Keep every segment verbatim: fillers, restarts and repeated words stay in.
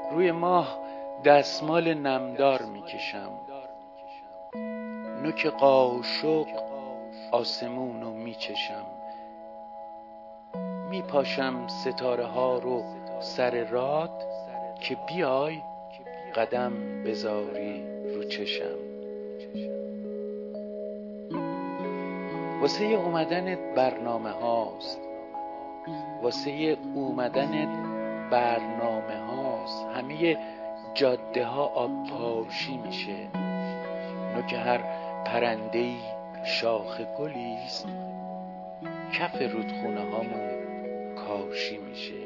روی ماه دستمال نمدار میکشم، نوک قاشق آسمونو میچشم، میپاشم ستاره ها رو سر راد که بیای قدم بذاری رو چشم. واسه اومدنت برنامه هاست، واسه اومدنت برنامه هاست، همه جاده ها آب پاشی میشه، نوک هر پرنده‌ای شاخ گلیست، کف رودخونه هامون کاشی میشه.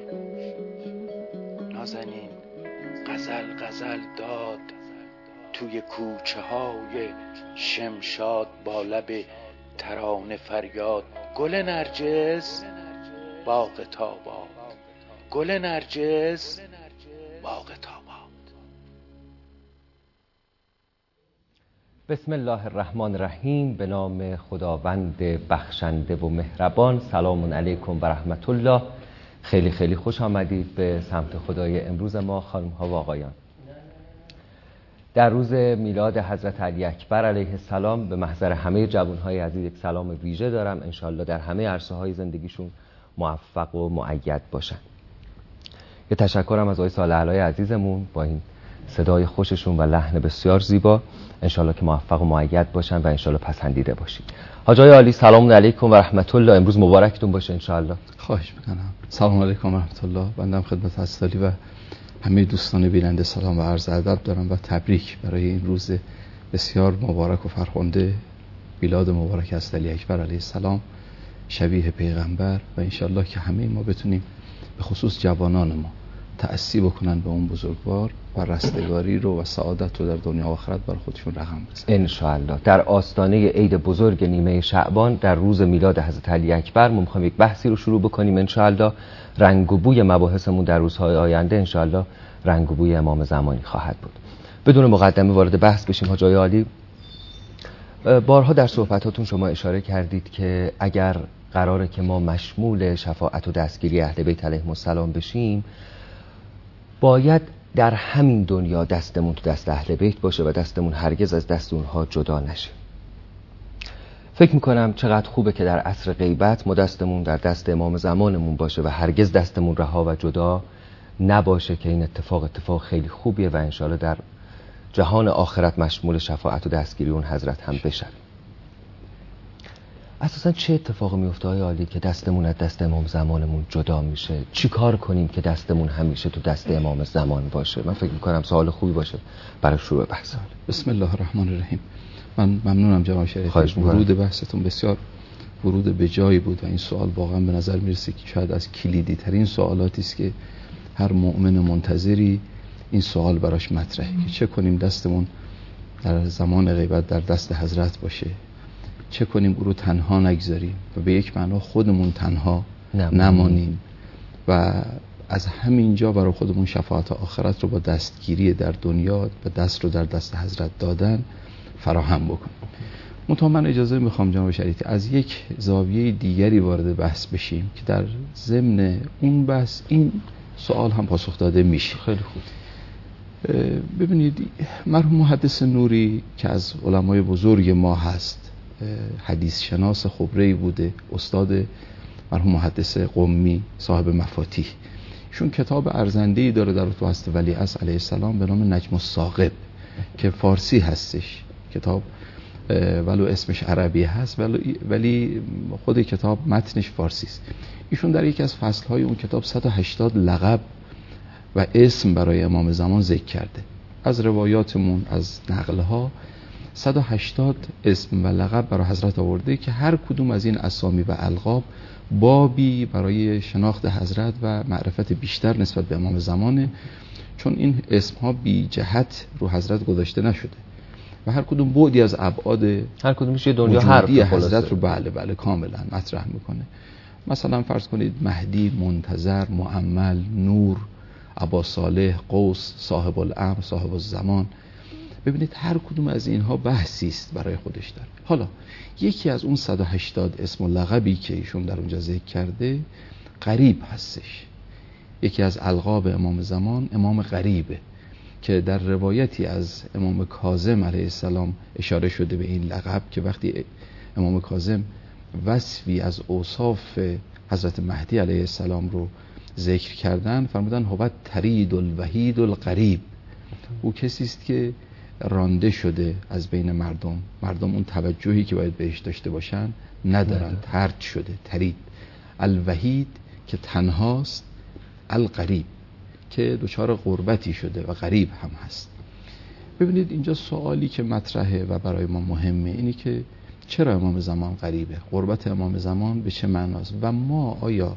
نازنین غزل غزل داد توی کوچه های شمشاد، با لب ترانه فریاد، گل نرجس باغ تاباد، گل نرجس باغ تاباد. بسم الله الرحمن الرحیم. به نام خداوند بخشنده و مهربان. سلام علیکم و رحمت الله. خیلی خیلی خوش آمدید به سمت خدای امروز ما خانم ها و آقایان. در روز میلاد حضرت علی اکبر علیه السلام به محضر همه جوانهای عزیز یک سلام ویژه دارم. انشالله در همه عرصه های زندگیشون موفق و مؤید باشن. یه تشکرم از آقای صالح علای عزیزمون با این صدای خوششون و لحن بسیار زیبا. انشالله که موفق و مؤید باشن و انشالله پسندیده باشید. حاجای عالی سلام علیکم و رحمت الله. امروز مبارکتون باشه انشالله. خواهش میکنم. سلام علیکم و رحمت الله. بنده خدمت حضرت و همه دوستان بیننده سلام و عرض ادب دارم و تبریک برای این روز بسیار مبارک و فرخنده، میلاد مبارک حضرت علی اکبر علیه السلام، شبیه پیغمبر، و انشالله که همه ما بتونیم به خصوص جوانان ما تأسی بکنن به اون بزرگوار و رستگاری رو و سعادت رو در دنیا و آخرت برای خودشون رقم بزنن انشالله. در آستانه عید بزرگ نیمه شعبان در روز میلاد حضرت علی اکبر ما میخوایم یک بحثی رو شروع بکنیم انشالله. رنگ و بوی مباحثمون در روزهای آینده انشالله رنگ و بوی امام زمانی خواهد بود. بدون مقدمه وارد بحث بشیم. حاجای عالی، بارها در صحبتاتون شما اشاره کردید که اگر قراره که ما مشمول شفاعت و دستگیری اهل بیت علیهم السلام بشیم، باید در همین دنیا دستمون تو دست اهل بیت باشه و دستمون هرگز از دست اونها جدا نشه. فکر میکنم چقدر خوبه که در عصر غیبت ما دستمون در دست امام زمانمون باشه و هرگز دستمون رها و جدا نباشه، که این اتفاق اتفاق خیلی خوبیه و انشالله در جهان آخرت مشمول شفاعت و دستگیری اون حضرت هم بشه. اساسا چه اتفاقی میفته های عالی که دستمون از دست امام زمانمون جدا میشه؟ چی کار کنیم که دستمون همیشه تو دست امام زمان باشه؟ من فکر میکنم سوال خوبی باشه برای شروع بحث. بسم الله الرحمن الرحیم. من ممنونم جناب شریف. ورود بحثتون بسیار ورود به جایی بود و این سوال واقعا به نظر میرسه که شاید از کلیدی ترین سوالاتی است که هر مؤمن منتظری این سوال براش مطرحه که چه کنیم دستمون در زمان غیبت در دست حضرت باشه، چه کنیم او رو تنها نگذاریم و به یک معنا خودمون تنها نمانیم و از همینجا برای خودمون شفاعت آخرت رو با دستگیری در دنیا و دست رو در دست حضرت دادن فراهم بکنیم. منتها من اجازه میخوام جناب شریعتی از یک زاویه دیگری وارد بحث بشیم که در ضمن اون بحث این سوال هم پاسخ داده میشه. خیلی خوب. ببینید، مرحوم محدث نوری که از علمای بزرگ ما هست، حدیث شناس خبره‌ای بوده، استاد مرحوم محدث قمی صاحب مفاتیح، ایشون کتاب ارزنده‌ای داره در تو هست ولی عصر علیه السلام به نام نجم الثاقب که فارسی هستش. کتاب ولو اسمش عربی هست ولی ولی خود کتاب متنش فارسی است. ایشون در یکی از فصل‌های اون کتاب صد و هشتاد لقب و اسم برای امام زمان ذکر کرده. از روایاتمون، از نقل‌ها صد و هشتاد اسم و لقب برای حضرت آورده که هر کدوم از این اسامی و القاب بابی برای شناخت حضرت و معرفت بیشتر نسبت به امام زمانه، چون این اسم‌ها بی جهت رو حضرت گذاشته نشده و هر کدوم بعدی از ابعاد هر کدومش یه دنیا حرف حضرت رو بله بله کاملا مطرح میکنه. مثلا فرض کنید مهدی، منتظر، مؤمل، نور، ابا صالح، قوس، صاحب الامر، صاحب الزمان. ببینید هر کدوم از اینها بحثی است برای خودش داره. حالا یکی از اون صد و هشتاد اسم و لقبی که ایشون در اونجا ذکر کرده قریب هستش. یکی از القاب امام زمان امام غریبه که در روایتی از امام کاظم علیه السلام اشاره شده به این لقب که وقتی امام کاظم وصفی از اوصاف حضرت مهدی علیه السلام رو ذکر کردن فرمودن هو ترید الوحید الغریب، او کسی است که رانده شده از بین مردم، مردم اون توجهی که باید بهش داشته باشن ندارن، طرد شده. ترید الوحید که تنهاست، الغریب که دچار غربتی شده و غریب هم هست. ببینید اینجا سوالی که مطرحه و برای ما مهمه اینی که چرا امام زمان غریبه؟ غربت امام زمان به چه معناست؟ و ما آیا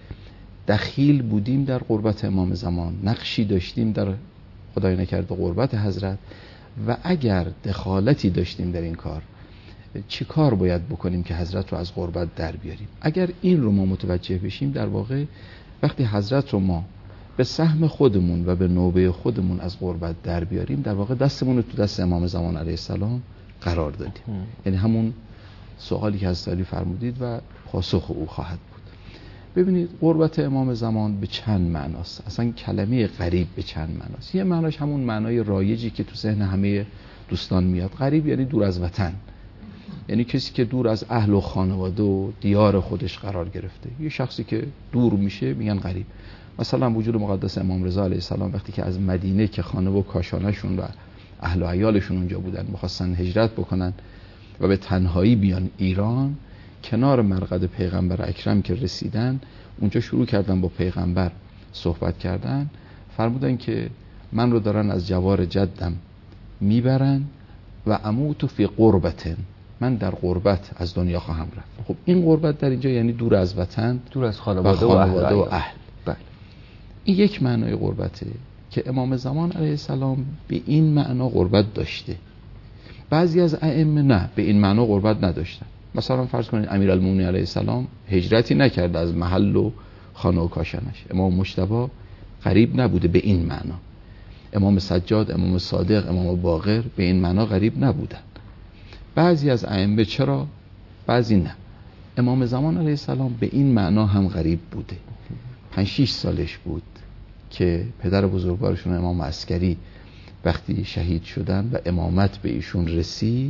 دخیل بودیم در غربت امام زمان؟ نقشی داشتیم در خدای نکرده غربت حضرت؟ و اگر دخالتی داشتیم در این کار چی کار باید بکنیم که حضرت رو از غربت در بیاریم؟ اگر این رو ما متوجه بشیم، در واقع وقتی حضرت رو ما به سهم خودمون و به نوبه خودمون از غربت در بیاریم، در واقع دستمون رو تو دست امام زمان علیه السلام قرار دادیم. یعنی همون سوالی که از علی فرمودید و پاسخ او خواهد بود. ببینید غربت امام زمان به چند معناست؟ اصلا کلمه غریب به چند معناست؟ یه معناش همون معنای رایجی که تو ذهن همه دوستان میاد. غریب یعنی دور از وطن، یعنی کسی که دور از اهل و خانواده و دیار خودش قرار گرفته. یه شخصی که دور میشه میگن غریب. مثلا وجود مقدس امام رضا علیه السلام وقتی که از مدینه که خانه و کاشانه‌شون و اهل و عیالشون اونجا بودن می‌خواستن هجرت بکنن و به تنهایی بیان ایران، کنار مرقد پیغمبر اکرم که رسیدن اونجا شروع کردن با پیغمبر صحبت کردن. فرمودن که من رو دارن از جوار جدم میبرن و اموت فی قربتن، من در غربت از دنیا خواهم رفت. خب این غربت در اینجا یعنی دور از وطن، دور از خانواده و, خانواده و اهل, و اهل. بله. این یک معنای غربته که امام زمان علیه السلام به این معنا غربت داشته. بعضی از ائمه نه، به این معنا غربت نداشتن. مثلا فرض کنید امیرالمومنین علیه السلام هجرتی نکرده از محل و خانه و کاشانش. امام مجتبی غریب نبوده به این معنا. امام سجاد، امام صادق، امام باقر به این معنا غریب نبودن. بعضی از ائمه چرا؟ بعضی نه. امام زمان علیه السلام به این معنا هم غریب بوده. پنج شش سالش بود که پدر بزرگوارشون امام عسکری وقتی شهید شدن و امامت به ایشون رسید،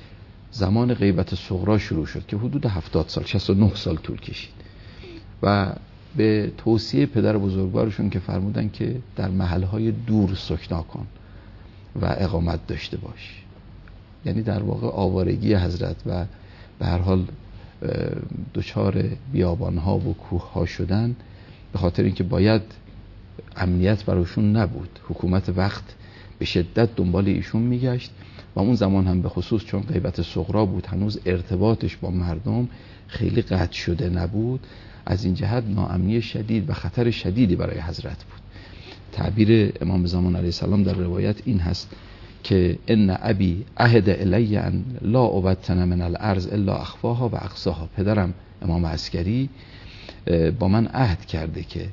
زمان غیبت صغرا شروع شد که حدود هفتاد سال، شصت و نه سال طول کشید و به توصیه پدر بزرگوارشون که فرمودن که در محلهای دور سکنا کن و اقامت داشته باش. یعنی در واقع آوارگی حضرت و به هر حال دچار بیابانها و کوهها شدن به خاطر اینکه باید امنیت براشون نبود. حکومت وقت به شدت دنبال ایشون میگشت و اون زمان هم به خصوص چون غیبت صغرا بود، هنوز ارتباطش با مردم خیلی قطع شده نبود. از این جهت ناامنی شدید و خطر شدیدی برای حضرت بود. تعبیر امام زمان علیه السلام در روایت این هست که ان ابی عهد الی ان لا ابتن من الارض الا اخفاها و اقصاها. پدرم امام عسکری با من عهد کرده که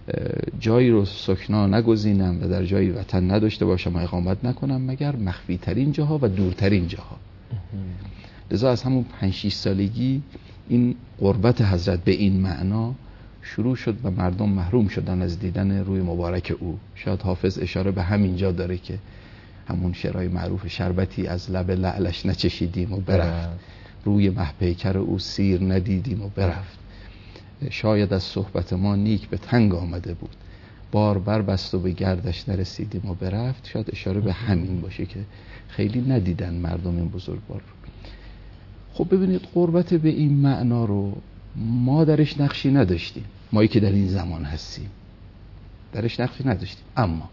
جایی رو سکنا نگزینم و در جایی وطن نداشته باشم و اقامت نکنم مگر مخفی ترین جاها و دورترین جاها. لذا از همون پنج شش سالگی این قربت حضرت به این معنا شروع شد و مردم محروم شدن از دیدن روی مبارک او. شاید حافظ اشاره به همین جا داره که همون شعرهای معروف شربتی از لب لعلش نچشیدیم و برفت، روی مه پیکر او سیر ندیدیم و برفت، شاید از صحبت ما نیک به تنگ آمده بود، بار بر بست و به گردش نرسیدیم و برفت. شاید اشاره به همین باشه که خیلی ندیدن مردم این بزرگوار رو. خب ببینید قربت به این معنا رو ما درش نقشی نداشتیم، مایی که در این زمان هستیم درش نقشی نداشتیم، اما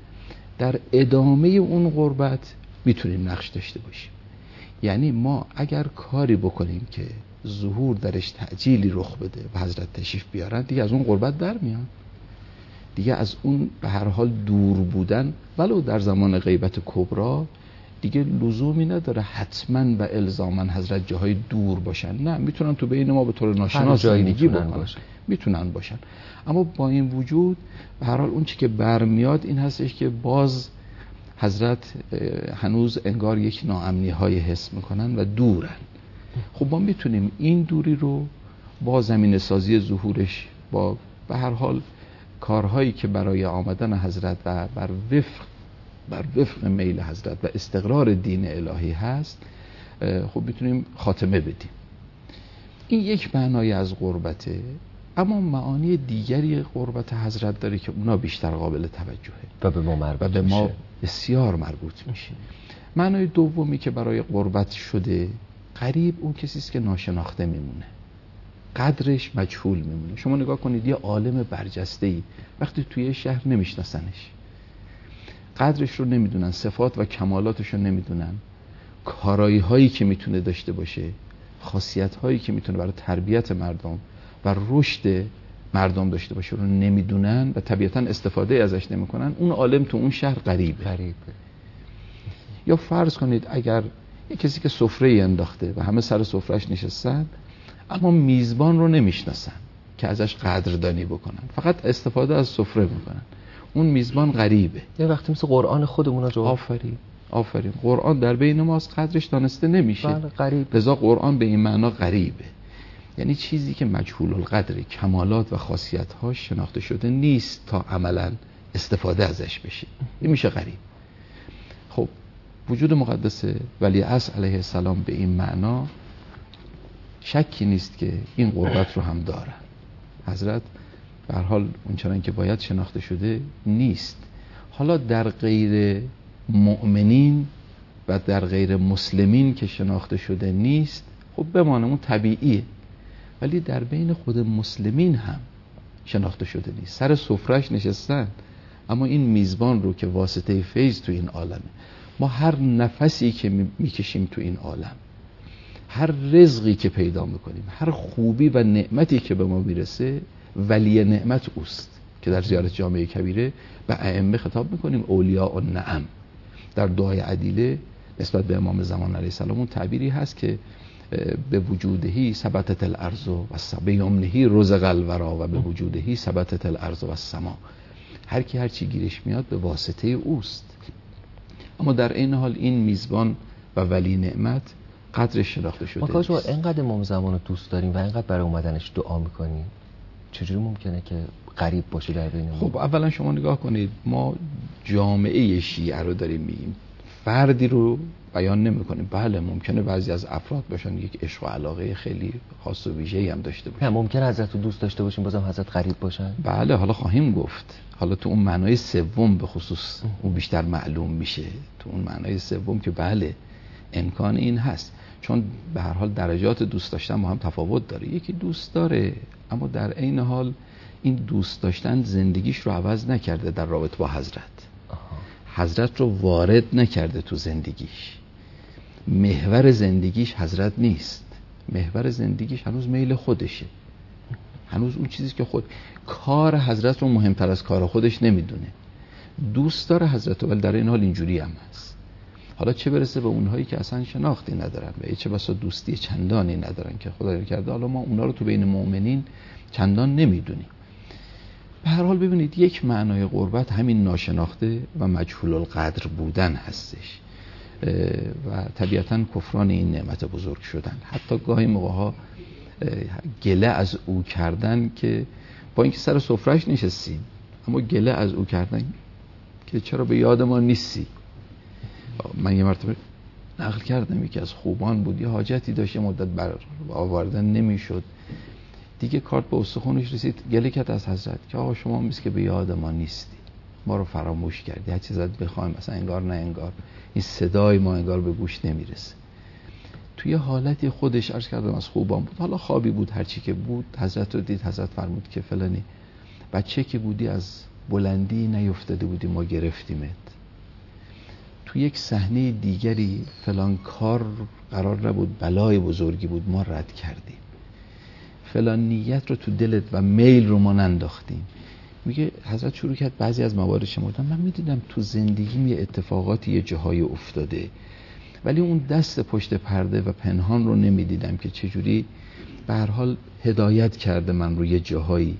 در ادامه اون قربت میتونیم نقش داشته باشیم. یعنی ما اگر کاری بکنیم که ظهور درش تعجیلی رخ بده و حضرت تشریف بیارن، دیگه از اون قربت در میان، دیگه از اون به هر حال دور بودن ولو در زمان غیبت کبرا دیگه لزومی نداره حتما و الزاما حضرت جاهای دور باشن. نه، میتونن تو بین ما به طور ناشناس زندگی بکنن، میتونن باشن، اما با این وجود به هر حال اون چی که برمیاد این هستش که باز حضرت هنوز انگار یک ناامنی های حس میکنن و دورن. خب ما میتونیم این دوری رو با زمین سازی ظهورش، با به هر حال کارهایی که برای آمدن حضرت و بر وفق بر وفق میل حضرت و استقرار دین الهی هست، خب میتونیم خاتمه بدیم. این یک معنای از غربته، اما معانی دیگری غربت حضرت داره که اونا بیشتر قابل توجهه و به ما مربوط و به ما میشه. بسیار مربوط میشه. معنای دومی که برای غربت شده، غریب اون کسی است که ناشناخته میمونه، قدرش مجهول میمونه. شما نگاه کنید یه عالم برجسته‌ای وقتی توی شهر نمیشناسنش، قدرش رو نمیدونن، صفات و کمالاتش رو نمیدونن، کارایی هایی که میتونه داشته باشه، خاصیت هایی که میتونه برای تربیت مردم و رشد مردم داشته باشه رو نمیدونن و طبیعتا استفاده ازش نمیکنن، اون عالم تو اون شهر غریبه. غریبه. یا فرض کنید اگر یک کسی که سفره انداخته و همه سر سفرهش نشستن، اما میزبان رو نمیشناسن که ازش قدردانی بکنن، فقط استفاده از سفره میکنن، اون میزبان غریبه. یه وقتی مثل قرآن خودمون جو. آفرین آفرین قرآن در بین ماست، قدرش دانسته نمیشه. بله، غریب. لذا قرآن به این معنا غریبه، یعنی چیزی که مجهول القدر، کمالات و خاصیت‌هاش شناخته شده نیست تا عملاً استفاده ازش بشه، این میشه غریب. خب وجود مقدس ولیعصر علیه السلام به این معنا شکی نیست که این قربت رو هم دارن. حضرت به هر حال اونچنان که باید شناخته شده نیست. حالا در غیر مؤمنین و در غیر مسلمین که شناخته شده نیست، خب بمانه، اون طبیعیه، ولی در بین خود مسلمین هم شناخته شده نیست. سر سفرهش نشستن، اما این میزبان رو که واسطه فیض تو این عالمه، ما هر نفسی که میکشیم تو این عالم، هر رزقی که پیدا میکنیم، هر خوبی و نعمتی که به ما میرسه، ولی نعمت اوست که در زیارت جامعه کبیره به ائمه خطاب میکنیم اولیاء النعم. در دعای عدیله نسبت به امام زمان علیه السلام اون تعبیری هست که به وجودهی ثبتت الارض و السما، به یمنهی رزق الورا و به وجودهی ثبتت الارض و السما. هر کی هر چی گیرش میاد به واسطه اوست. اما در این حال این میزبان و ولی نعمت قدرش شناخته شده. ما شما اینقدر امام زمان رو دوست داریم و اینقدر برای اومدنش دعا میکنیم، چجوری ممکنه که غریب باشه در بین ما؟ خب اولا شما نگاه کنید، ما جامعه شیعه رو داریم میگیم، فردی رو بیان نمی کنیم. بله ممکنه بعضی از افراد باشن یک عشق و علاقه خیلی خاص و ویژه‌ای هم داشته باشن. ممکنه حضرت رو دوست داشته باشیم بازم حضرت غریب باشن. بله حالا خواهیم گفت، حالا تو اون معنای سوم به خصوص اون بیشتر معلوم میشه، تو اون معنای سوم که بله امکان این هست، چون به هر حال درجات دوست داشتن با هم تفاوت داره. یکی دوست داره اما در عین حال این دوست داشتن زندگیش رو عوض نکرده در رابطه با حضرت. آها. حضرت رو وارد نکرده تو زندگیش، محور زندگیش حضرت نیست، محور زندگیش هنوز میل خودشه، هنوز اون چیزی که خود کار حضرت رو مهمتر از کار خودش نمیدونه. دوست داره حضرت رو، ولی در این حال اینجوری هم هست. حالا چه برسه به اونهایی که اصلا شناختی ندارن و چه بسا دوستی چندانی ندارن که خدا کرده حالا ما اونا رو تو بین مؤمنین چندان نمیدونیم. به هر حال ببینید یک معنای غربت همین ناشناخته و مجهول القدر بودن هستش و طبیعتاً کفران این نعمت بزرگ شدن. حتی گاهی موقع‌ها گله از او کردن که با اینکه سر سفرهش نشستیم، اما گله از او کردن که چرا به یاد ما نیستی. من یه مرتبه نقل کردم یکی از خوبان بود، یه حاجتی داشت، مدت بر آوردن نمیشد، دیگه کارت به استخونش رسید، گله کرد از حضرت که آقا شما میست که به یاد ما نیستی، ما رو فراموش کردی، هر چیز ازت بخوایم مثلا انگار نه انگار، این صدای ما انگار به گوش نمیرسه. توی حالتی خودش عرض کردم از خوبان بود، حالا خوابی بود هرچی که بود، حضرت رو دید، حضرت فرمود که فلانی بچه که بودی از بلندی نیفتاده بودی ما گرفتیمت. تو یک صحنه دیگری فلان کار قرار نبود، بلای بزرگی بود ما رد کردیم، فلان نیت رو تو دلت و میل رو ما ننداختیم. میگه حضرت شروع کرد بعضی از موارد شمردن، من میدیدم تو زندگیم یه اتفاقاتی یه جاهای افتاده، ولی اون دست پشت پرده و پنهان رو نمیدیدم که چجوری به هر حال هدایت کرده من رو یه جاهایی.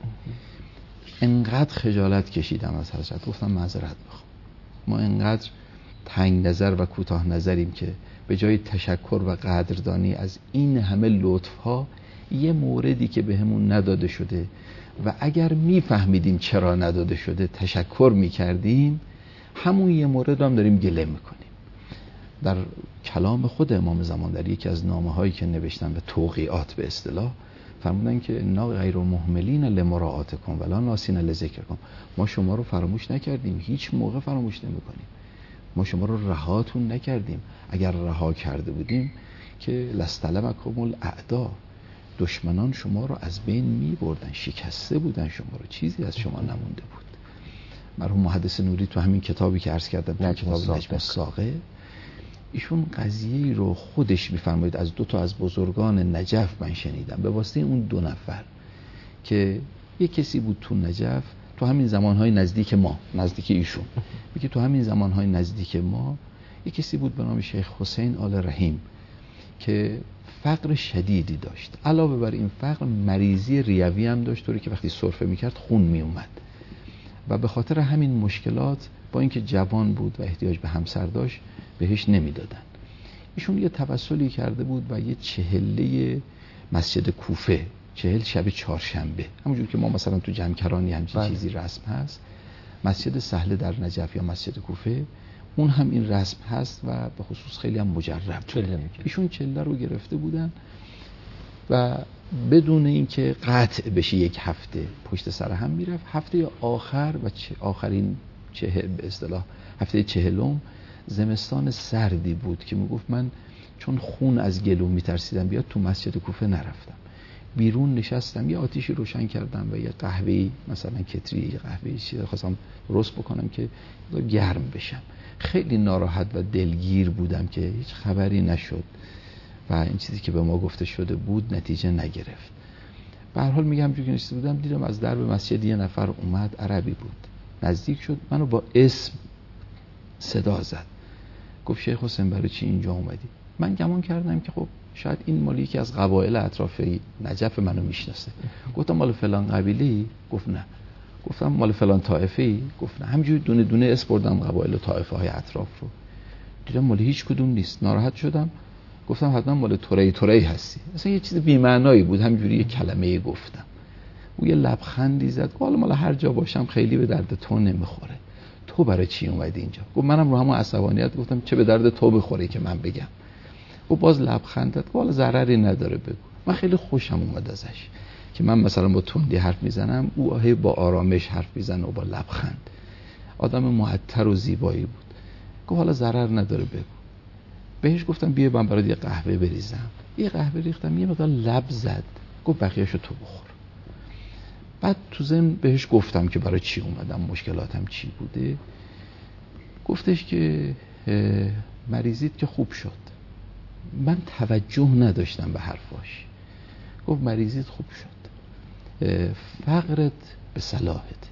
انقدر خجالت کشیدم از حضرت، گفتم معذرت میخوام، ما انقدر تنگ نظر و کوتاه نظریم که به جای تشکر و قدردانی از این همه لطف ها یه موردی که بهمون نداده شده و اگر میفهمیدیم چرا نداده شده تشکر میکردیم، همون یه مورد هم داریم گله میکنیم. در کلام خود امام زمان در یکی از نامه هایی که نوشتن و توقیعات به اصطلاح فرمودن که انا غیر مهملین لمراعاتکم ولا ناسین لذکرکم، ما شما رو فراموش نکردیم، هیچ موقع فراموش نمیکنیم، ما شما رو رهاتون نکردیم. اگر رها کرده بودیم که لستلمکم الاعدا، دشمنان شما رو از بین می بردن، شکسته بودن شما رو، چیزی از شما نمونده بود. مرحوم محدث نوری تو همین کتابی که عرض کردم، تو کتاب نجم الساقه، ایشون قضیه‌ای رو خودش می‌فرماید از دو تا از بزرگان نجف من شنیدم، به واسطه اون دو نفر که یک کسی بود تو نجف تو همین زمانهای نزدیک ما، نزدیک ایشون، میگه تو همین زمانهای نزدیک ما یک کسی بود به نام شیخ حسین آل رحیم که فقر شدیدی داشت، علاوه بر این فقر مریضی ریوی هم داشت، طوری که وقتی سرفه میکرد خون میومد و به خاطر همین مشکلات با اینکه جوان بود و احتیاج به همسر داشت بهش نمیدادن. ایشون یه توسلی کرده بود و یه چهله مسجد کوفه، چهل شب چهارشنبه، همونجور که ما مثلا تو جمکرانی همچین بله. چیزی رسم هست، مسجد سهل در نجف یا مسجد کوفه اون هم این رسم هست و به خصوص خیلی هم مجرب. ایشون چله رو گرفته بودن و بدون اینکه قطع بشه یک هفته پشت سر هم میرفت. هفته آخر و آخرین چه به اصطلاح هفته چهلم زمستان سردی بود که میگفت من چون خون از گلو میترسیدم بیاد تو مسجد کوفه نرفتم، بیرون نشستم، یه آتیشی روشن کردم و یه قهوه‌ای مثلا کتری یه قهوه‌ای چیزی خواستم درست بکنم که گرم بشم. خیلی ناراحت و دلگیر بودم که هیچ خبری نشد و این چیزی که به ما گفته شده بود نتیجه نگرفت. به هر حال میگم همونجوری که نشسته بودم دیدم از درب مسجد یه نفر اومد، عربی بود، نزدیک شد، منو با اسم صدا زد، گفت شیخ حسین برای چی اینجا اومدی؟ من گمان کردم که خب شاید این مالی که از قبایل اطراف نجف منو میشناسه. گفتم مال فلان قبیله‌ای؟ گفت نه. گفتم مال فلان طائفه‌ای؟ گفت نه. همینجوری دونه دونه اسم بردم قبایل و طائفه های اطراف رو، دیدم مال هیچ کدوم نیست. ناراحت شدم، گفتم حتما مال توری توری هستی. مثلا یه چیز بی معنایی بود، همینجوری یه کلمه‌ای گفتم. او یه لبخندی زد، گفت حالا مال هر جا باشم خیلی به درد تو نمیخوره، تو برای چی اومدی اینجا؟ گفت منم رو همون عصبانیت گفتم چه به درد تو بخوره که من بگم. گفت باز لبخند زد، گفت حالا ضرری نداره بگو. من خیلی خوشم اومد ازش که من مثلا با تندی حرف میزنم، او هی با آرامش حرف میزنه و با لبخند. آدم معطر و زیبایی بود. گفت حالا ضرر نداره بگو. بهش گفتم بیا من برات یه قهوه بریزم. یه قهوه ریختم، یه مقدار لب زد، گفت بقیه‌شو تو بخور. بعد تو ضمن بهش گفتم که برای چی اومدم، مشکلاتم چی بوده. گفتش که مریضیت که خوب شد. من توجه نداشتم به حرفاش. گفت مریضیت خوب شد، فقرت به صلاحت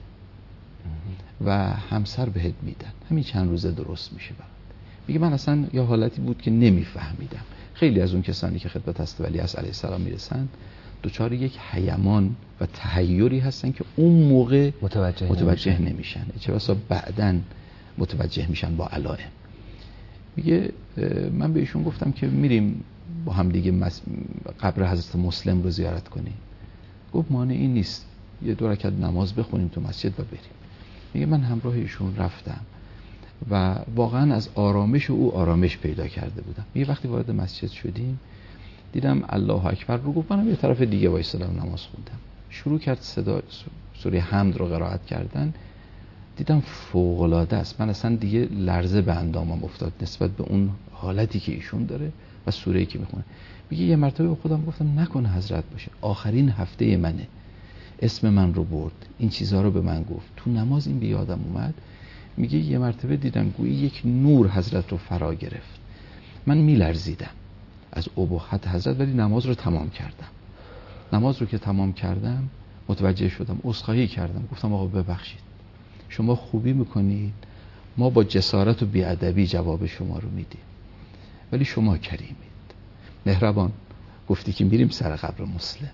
و همسر بهت میدن، همین چند روزه درست میشه برات. میگه من اصلا یا حالتی بود که نمیفهمیدم. خیلی از اون کسانی که خدمت حضرت ولی علیه السلام میرسن دوچار یک حیمان و تحیری هستن که اون موقع متوجه, متوجه نمیشن، چه بسا بعدن متوجه میشن با علائم. میگه من به ایشون گفتم که میریم با هم دیگه مس... قبر حضرت مسلم رو زیارت کنیم. گفت مانعی نیست، یه دو رکعت نماز بخونیم تو مسجد و بریم. میگه من همراه ایشون رفتم و واقعا از آرامش او آرامش پیدا کرده بودم. میگه وقتی وارد مسجد شدیم دیدم الله اکبر رو گفت، منم یه طرف دیگه وایسادم نماز خوندم. شروع کرد صدا سوره حمد رو قرائت کردن. دیدم فوق العاده است. من اصلا دیگه لرزه به اندامم افتاد نسبت به اون حالتی که ایشون داره و سوره‌ای که میخونه. میگه یه مرتبه به خودم گفتم نکنه حضرت باشه، آخرین هفته منه، اسم من رو برد، این چیزها رو به من گفت، تو نماز این به یادم اومد. میگه یه مرتبه دیدم گویی یک نور حضرت رو فرا گرفت، من میلرزیدم از ابهت حضرت، ولی نماز رو تمام کردم. نماز رو که تمام کردم متوجه شدم، عذرخواهی کردم، گفتم آقا ببخشید، شما خوبی میکنید، ما با جسارت و بیادبی جواب شما رو میدیم، ولی شما کریمید، مهربان. گفتی که میریم سر قبر مسلم.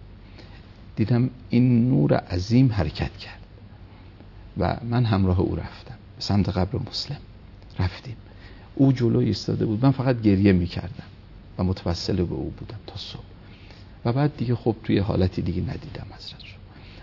دیدم این نور عظیم حرکت کرد و من همراه او رفتم به سمت قبر مسلم. رفتیم، او جلو ایستاده بود، من فقط گریه میکردم و متوسل به او بودم تا صبح و بعد دیگه خب توی حالتی دیگه ندیدم حضرت رو.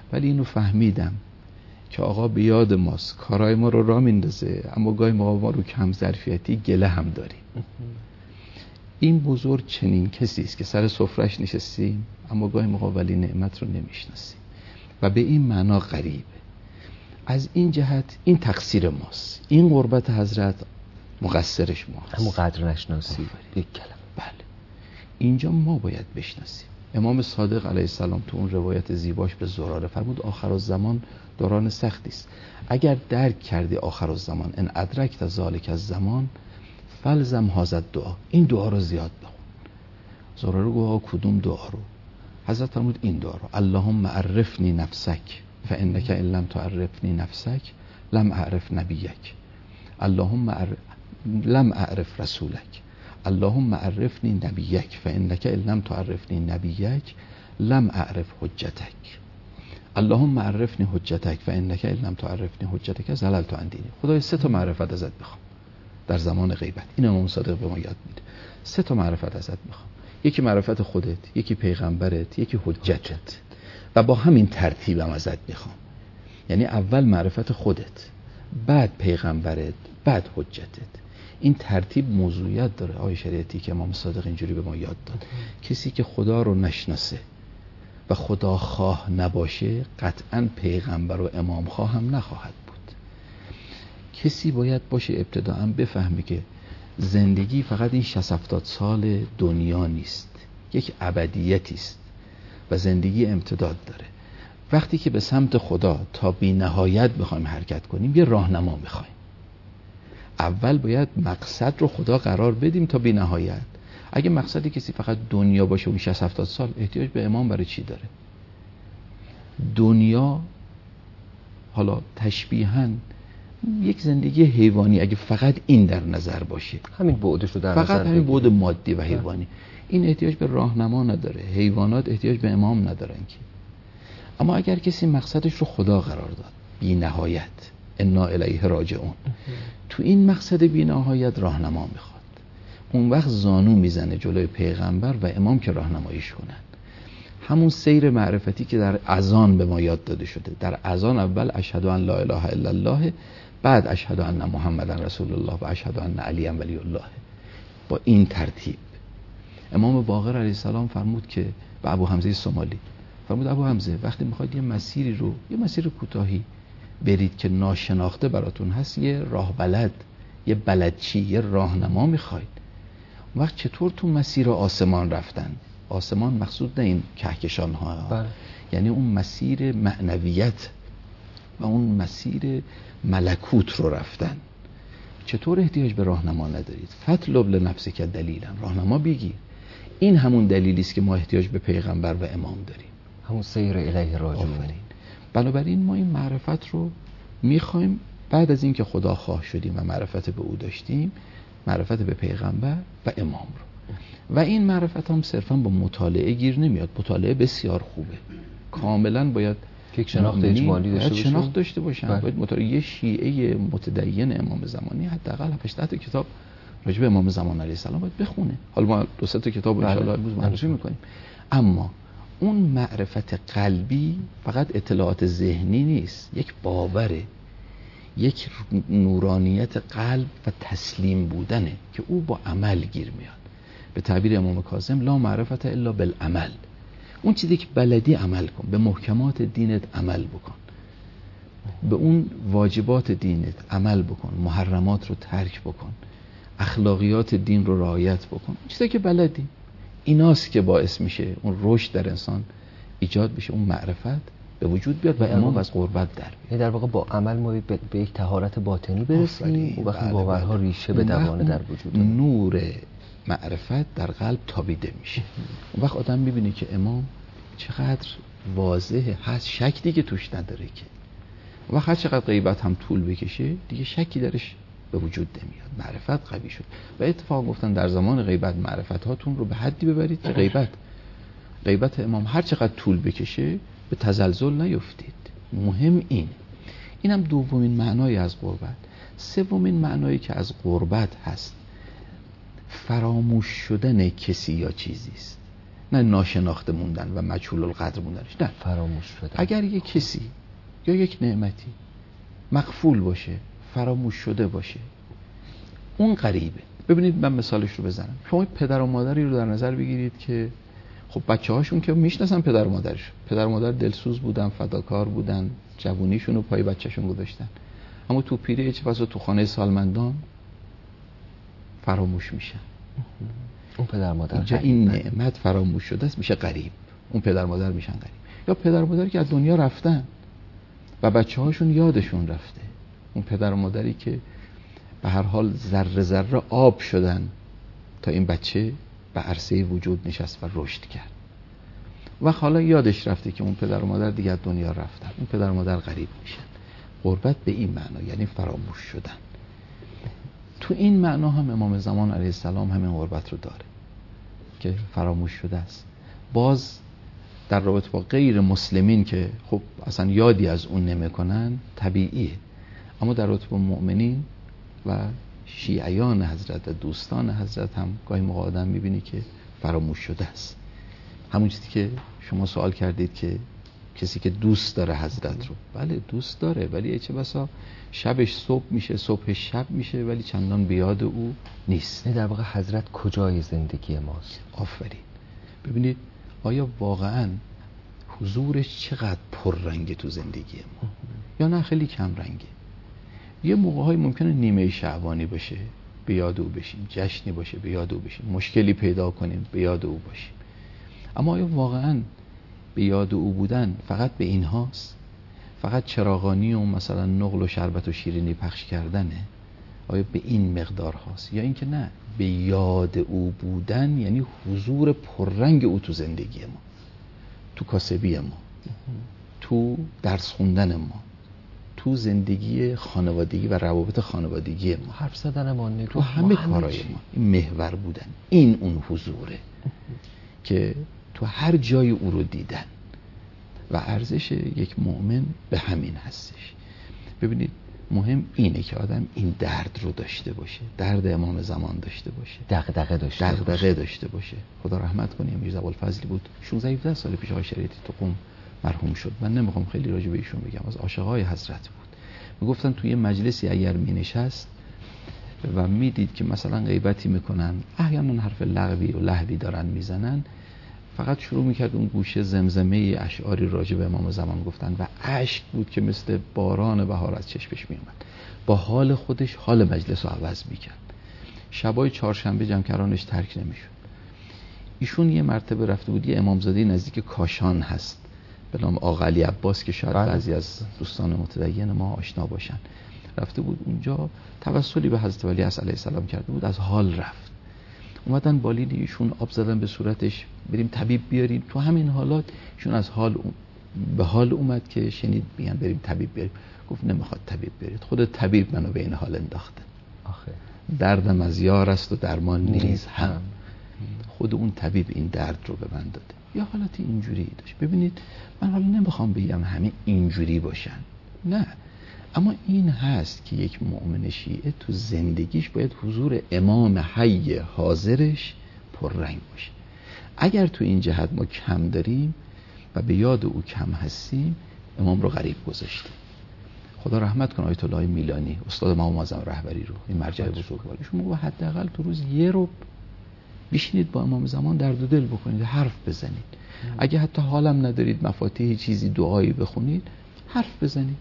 ولی اینو فهمیدم که آقا به یاد ماست، کارهای ما رو راه میندازه، اما گاهی موقع ما رو کم ظرفیتی گله هم داریم. این بزرگ چنین کسی است که سر سفرهش نشستیم اما گاهی موقع ولی نعمت رو نمیشناسیم و به این معنا غریبه. از این جهت این تقصیر ماست، این قربت حضرت مقصرش ما هست. همون قدر نشناسی یک کلمه. بله، اینجا ما باید بشناسیم. امام صادق علیه السلام تو اون روایت زیباش به زراره فرمود آخرالزمان دوران سختی است. اگر درک کردی آخرالزمان، ان ادرکت ذالک الزمان فلزم هذا دعا، این دعا رو زیاد بخون. زراره گفت کدوم دعا رو؟ حضرت فرمود این دعا رو، اللهم عرفنی نفسک فانک ان لم تعرفنی نفسک لم اعرف نبیک، اللهم عرف... لم اعرف رسولک، اللهم عرفنی نبیک فانک ان لم تعرفنی نبیک لم اعرف حجتک، اللهم عرفنی حجتک فانک ان لم تعرفنی حجتک زللت عن دینی. خدای سه تا معرفت ازت میخوام در زمان غیبت. این امام صادق به ما یاد میده. سه تا معرفت ازت میخوام، یکی معرفت خودت، یکی پیغمبرت، یکی حجتت، و با همین ترتیبم ازت میخوام. یعنی اول معرفت خودت، بعد پیغمبرت، بعد حجتت. این ترتیب موضوعیت داره آیه شریعتی که امام صادق اینجوری به ما یاد داد. کسی که خدا رو نشناسه و خدا خواه نباشه قطعاً پیغمبر و امام خواه هم نخواهد بود. کسی باید باشه ابتداءً بفهمه که زندگی فقط این شصت هفتاد سال دنیا نیست، یک ابدیتی است و زندگی امتداد داره. وقتی که به سمت خدا تا بی نهایت بخوایم حرکت کنیم یه راهنما میخوایم. اول باید مقصد رو خدا قرار بدیم تا بی نهایت. اگه مقصدی کسی فقط دنیا باشه اون شصت هفتاد سال، احتیاج به امام برای چی داره؟ دنیا حالا تشبیهاً یک زندگی حیوانی اگه فقط این در نظر باشه، همین بعدش رو در فقط نظر همین بگیریم. بعد مادی و حیوانی، این احتیاج به راهنما نداره. حیوانات احتیاج به امام ندارن که. اما اگر کسی مقصدش رو خدا قرار داد، بی نهایت، انا الیه راجعون، تو این مقصد بی نهایت راهنما میخواد، اون وقت زانو میزنه جلوی پیغمبر و امام که راهنماییش کنن. همون سیر معرفتی که در اذان به ما یاد داده شده. در اذان اول اشهد ان لا اله الا الله، بعد اشهد ان محمدن رسول الله و اشهد ان علی ولی الله. با این ترتیب امام باقر علیه السلام فرمود که به ابو حمزه سومالی فرمود ابو حمزه وقتی میخواید یه مسیری رو، یه مسیر کوتاهی برید که ناشناخته براتون هست، یه راه بلد، یه بلدچی، یه راهنما میخواید. اون وقت چطور تو مسیر آسمان رفتن؟ آسمان مقصود نه این کهکشان ها، بله. یعنی اون مسیر معنویت و اون مسیر ملکوت رو رفتن. چطور احتیاج به راهنما ندارید؟ فطلب لنفسک دلیلا، راهنما بگیر. این همون دلیلی است که ما احتیاج به پیغمبر و امام داریم، همون سیر الیه راجعون. بنابراین ما این معرفت رو میخوایم بعد از این که خدا خواه شدیم و معرفت به او داشتیم، معرفت به پیغمبر و امام رو. و این معرفت هم صرفا با مطالعه گیر نمیاد. مطالعه بسیار خوبه، کاملا باید یک شناخت اجمالی داشته باید باشن. شناخت داشته باشن. بله. باید مطالعه. یه شیعه متدین امام زمانی حداقل هشت تا کتاب راجع به امام زمان علیه السلام باید بخونه. حالا ما دو سه تا کتاب ان شاء الله امروز معرفی میکنیم. اما اون معرفت قلبی فقط اطلاعات ذهنی نیست، یک باوره، یک نورانیت قلب و تسلیم بودنه که او با عمل گیر میاد. به تعبیر امام کاظم لا معرفت الا بالعمل. اون چیزی که بلدی عمل کن، به محکمات دینت عمل بکن، به اون واجبات دینت عمل بکن، محرمات رو ترک بکن، اخلاقیات دین رو رعایت بکن. چیزی که بلدی، ایناست که باعث میشه اون رشد در انسان ایجاد بشه، اون معرفت به وجود بیاد و امام از غربت در بیاد. یعنی در واقع با عمل ما به, به یک طهارت باطنی برسیم و وقتی باورها ریشه بدوانه در وجود نور معرفت در قلب تابیده میشه. اون وقت آدم میبینه که امام چقدر واضحه، هست شک دیگه توش نداره که. و هر چقدر غیبت هم طول بکشه دیگه شکی درش به وجود نمیاد، معرفت قوی شد. و اتفاق گفتن در زمان غیبت معرفت هاتون رو به حدی ببرید که غیبت غیبت امام هر چقدر طول بکشه به تزلزل نیفتید. مهم این اینم دومین معنای از قربت. سومین معنایی که از قربت هست فراموش شدن کسی یا چیزی است. نه ناشناخته موندن و مجهول القدر موندنش، نه فراموش شدن. اگر یک کسی یا یک نعمتی مغفول باشه، فراموش شده باشه، اون غریبه. ببینید من مثالش رو بزنم. شما پدر و مادری رو در نظر بگیرید که خب بچه هاشون که میشناسن پدر و مادرشون، پدر و مادر دلسوز بودن، فداکار بودن، جوونیشون رو پای بچه‌شون گذاشتن، اما تو پیری چه بسا تو خانه سالمندان فراموش میشن. اون پدر مادر اینجا این نعمت فراموش شده است، میشه غریب. اون پدر مادر میشن غریب. یا پدر مادری که از دنیا رفتن و بچه هاشون یادشون رفته، اون پدر و مادری که به هر حال ذره ذره آب شدن تا این بچه به عرصه وجود نشست و رشد کرد و حالا یادش رفته که اون پدر و مادر دیگه از دنیا رفتن، اون پدر و مادر غریب میشن. غربت به این معنا یعنی فراموش شدن. تو این معنا هم امام زمان علیه السلام همین غربت رو داره که فراموش شده است. باز در رابطه با غیر مسلمین که خب اصلا یادی از اون نمیکنن طبیعیه، اما در رابطه با مؤمنین و شیعیان حضرت و دوستان حضرت هم گاهی موقع آدم میبینی که فراموش شده است. همون چیزی که شما سوال کردید که کسی که دوست داره حضرت رو، بله دوست داره، ولی چه بسا شبش صبح میشه، صبحش شب میشه، ولی چندان بیاد او نیست. در واقع حضرت کجای زندگی ماست؟ آفرین. ببینید آیا واقعا حضورش چقدر پررنگه تو زندگی ما یا نه خیلی کم رنگه؟ یه موقع‌های ممکنه نیمه شعبانی باشه به یاد او بشیم، جشنی باشه به یاد او بشیم، مشکلی پیدا کنیم به یاد او باشیم، اما آیا واقعا به یاد او بودن فقط به این هاست؟ فقط چراغانی و مثلا نقل و شربت و شیرینی پخش کردنه؟ آیا به این مقدار هاست؟ یا اینکه نه، به یاد او بودن یعنی حضور پررنگ او تو زندگی ما، تو کاسبی ما، تو درس خوندن ما، تو زندگی خانوادگی و روابط خانوادگی ما، حرف زدن ما، تو همه کارهای ما. این محور بودن، این اون حضوره که تو هر جای او رو دیدن و ارزش یک مؤمن به همین هستش. ببینید مهم اینه که آدم این درد رو داشته باشه، درد امام زمان داشته باشه، دغدغه داشته باشه، دغدغه داشته باشه. خدا رحمت کنه میرزا ابوالفضلی بود، شانزده هفده سال پیش آقای شریعتی تو قم مرحوم شد. من نمیخوام خیلی راجع به ایشون بگم، از عاشقای حضرت بود. میگفتن توی مجلسی اگر مینشست و میدید که مثلا غیبتی میکنن، احیانا حرف لغوی و لهوی دارن میزنن، فقط شروع میکرد اون گوشه زمزمه اشعاری راجع به امام زمان گفتن و اشک بود که مثل باران بهار از چشمش میومد. با حال خودش حال مجلس رو عوض میکرد. شبای چهارشنبه جمکرانش ترک نمیشد. ایشون یه مرتبه رفته بود، یه امامزاده نزدیک کاشان هست به نام آقا علی عباس که شاید بعضی از دوستان متدین ما آشنا باشن. رفته بود اونجا، توسلی به حضرت ولی علیه السلام کرده بود، از حال رفت. اومدن بالین ایشون آب زدن به صورتش، بریم طبیب بیاریم. تو همین حالات ایشون از حال اوم... به حال اومد که شنید میگن بریم طبیب بیاریم. گفت نمیخواد طبیب برید، خود طبیب منو به این حال انداخته. آخه دردم از یار است و درمان نیز هم. خود اون طبیب این درد رو به من داده. یا حالت اینجوری داشت. ببینید من حالا نمیخوام بگم همه اینجوری باشن، نه، اما این هست که یک مؤمن شیعه تو زندگیش باید حضور امام حی حاضرش پررنگ باشه. اگر تو این جهت ما کم داریم و به یاد او کم هستیم، امام رو غریب گذاشتیم. خدا رحمت کنه آیت الله میلانی، استاد ما معظم رهبری رو، این مرجع بزرگوارشون، میگه حداقل تو روز یه رو بشینید با امام زمان درد و دل بکنید، حرف بزنید. اگه حتی حالم ندارید مفاتیح چیزی دعایی بخونید، حرف بزنید.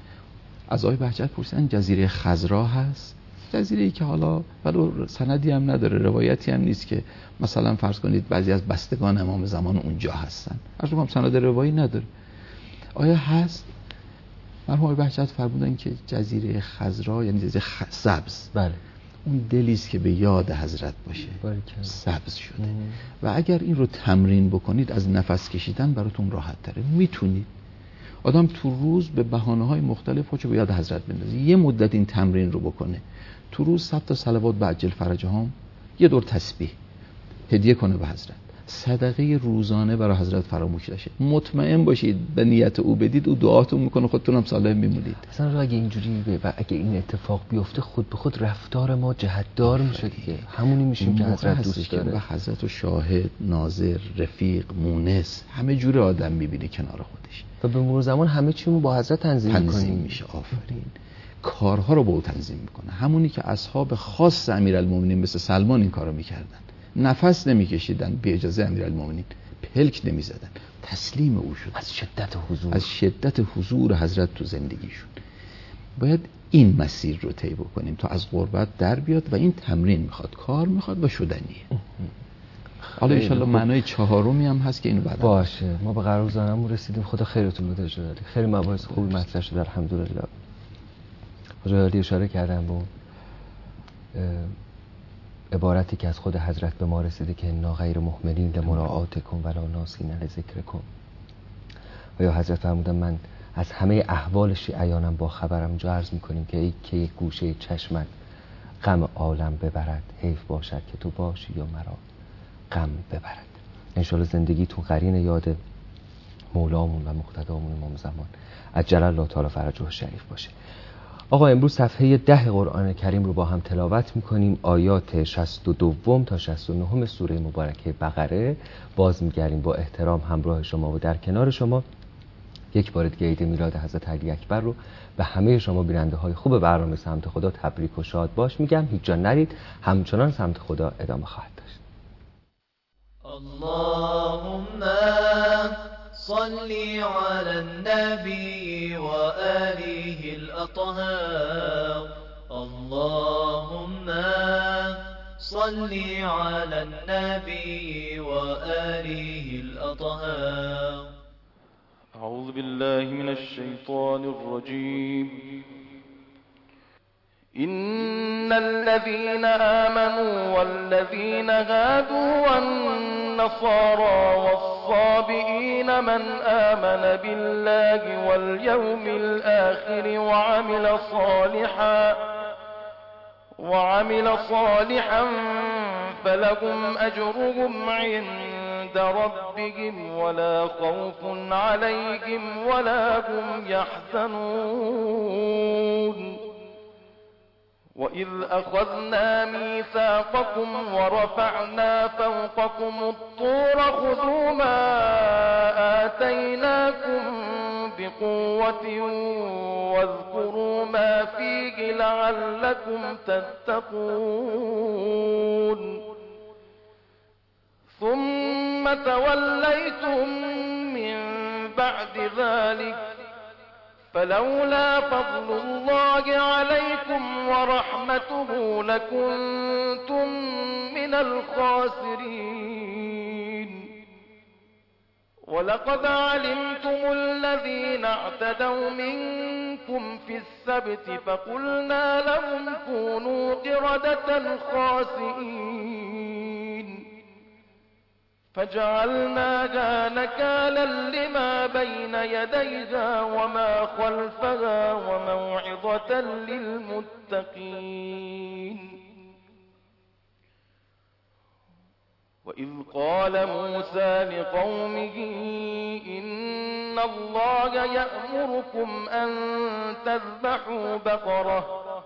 از آقای بهجت پرسیدن جزیره خضرا هست؟ جزیره‌ای که حالا ولو سندی هم نداره، روایتی هم نیست که مثلا فرض کنید بعضی از بستگان امام زمان اونجا هستن، هر هم سند روایی نداره. آیا هست؟ مرحوم آقای بهجت فرمودن که جزیره خضرا یعنی جزیره خ... سبز، بله، اون دلی است که به یاد حضرت باشه، باریکلا. سبز شده. و اگر این رو تمرین بکنید از نفس کشیدن براتون راحت تره. میتونید آدم تو روز به بهانه‌های مختلف خودشو به یاد حضرت بندازه، یه مدت این تمرین رو بکنه، تو روز صد تا صلوات بعجل فرجهم، یه دور تسبیح هدیه کنه به حضرت، صدقه روزانه برای حضرت فراموش نشه. مطمئن باشید به نیت او بدید، او دعاتون میکنه، خودتون هم صالح میمونید. اصلا اگه اینجوری و اگه این اتفاق بیفته خود به خود رفتار ما جهتدار میشه دیگه، همونی میشیم که حضرت دوست داره. و حضرت و شاهد، ناظر، رفیق، مونس، همه جور آدم میبینه کنار خودش و به مرور زمان همه چیمون با حضرت تنظیم, تنظیم میشه. آفرین. کارها رو با او تنظیم میکنه، همونی که اصحاب خاص امیرالمومنین مثل سلمان این کارو میکردن. نفس نمیکشیدن به اجازه امیرالمومنین، پلک نمیزدن، تسلیم او شد از شدت حضور از شدت حضور حضرت تو زندگیشون. باید این مسیر رو طی بکنیم تا از غربت در بیاد و این تمرین میخواد، کار میخواد و شدنیه. حالا انشالله معنای چهارمی هم هست که اینو بعدا باشه. ما به قرار زنمون رسیدیم. خدا خیرتون بده اجازه. خیلی مباحث خوبی مطرح شده الحمدلله. حاجی اشاره کردم به اون عبارتی که از خود حضرت به ما رسیده که انا غیر مهملین لمراعاتکم ولا ناسین لذکرکم. و یا حضرت فرمودن من از همه احوال شیعیانم با خبرم. جا عرض میکنیم که ای که یک گوشه چشمت غم عالم ببرد، حیف باشد که تو باشی یا مرا غم ببرد. انشالله زندگیتون قرین یاد مولامون و مقتدامون امام زمان عجل الله تعالی فرجه شریف باشه. آقا امروز صفحه ده قرآن کریم رو با هم تلاوت میکنیم. آیات شصت و دو تا شصت و نه سوره مبارکه بقره. باز میگردیم با احترام همراه شما و در کنار شما. یک بار دیگه عید میلاد حضرت علی اکبر رو به همه شما بیننده های خوب برنامه سمت خدا تبریک و شاد باش میگم. هیچ جا نرید، همچنان سمت خدا ادامه خواهد داشت. اللهم صل على النبي وآله الأطهار. اللهم صل على النبي وآله الأطهار. أعوذ بالله من الشيطان الرجيم. إن الذين آمنوا والذين هادوا والنصارى والصابئين من آمن بالله واليوم الآخر وعمل صالحا وعمل صالحا فلهم أجرهم عند ربهم ولا خوف عليهم ولا هم يحزنون. وإذ أخذنا ميثاقكم ورفعنا فوقكم الطور خذوا ما آتيناكم بقوة واذكروا ما فيه لعلكم تتقون. ثم توليتم من بعد ذلك فلولا فضل الله عليكم ورحمته لكنتم من الخاسرين. ولقد علمتم الذين اعتدوا منكم في السبت فقلنا لهم كونوا قردة خاسئين فجعلناها نكالا لما بين يديها وما خلفها وموعظة للمتقين. وإذ قال موسى لقومه إن الله يأمركم أن تذبحوا بقرة